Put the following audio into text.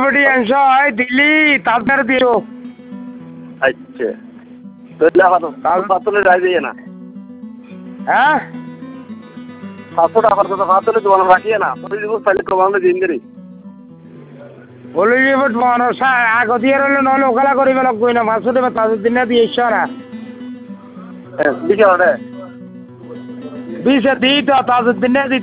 কোটি অংশ হয় দিল্লি তারপরে দিও আচ্ছা তাহলে আবার ফাতলে যাই দিয়ে না হ্যাঁ 500 টাকার কথা ফাতলে দোকান রাখিয়ে না পলিশ রিপোর্ট ফাইল করবো দিন দেরি পুলিশ রিপোর্ট বানানো আগে দিয়ে রইলে নহলে ওখালা করিবে লাগবে না 500 টাকা তাজউদ্দিনে দিয়ে ইশারা বিশাল দিছে দিই তো তাজউদ্দিনে